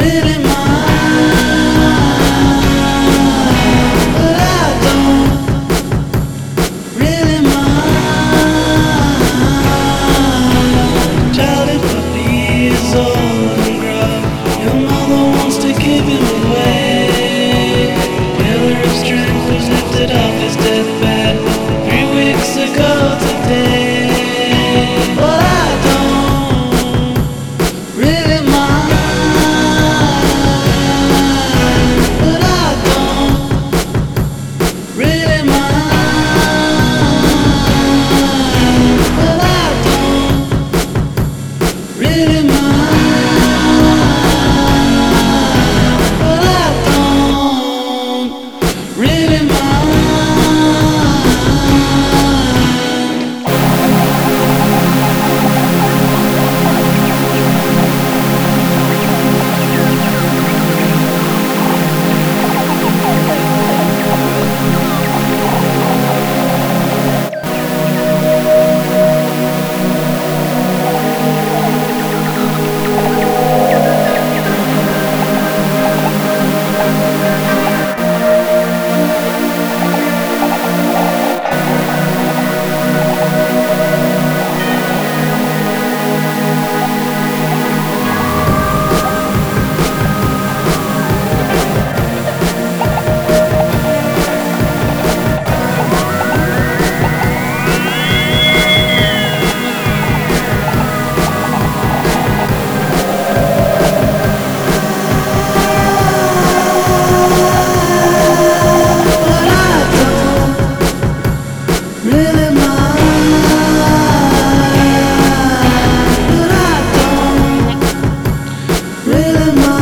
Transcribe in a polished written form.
really mind, but I don't really mind. Childhood puppies all and grow. Your mother wants to give him away. Pillar of strength was lifted off his deathbed 3 weeks ago today. But I don't really mind, but I don't really mind, but I don't really mind, but I don't really mind. Really mind, but I don't really mind.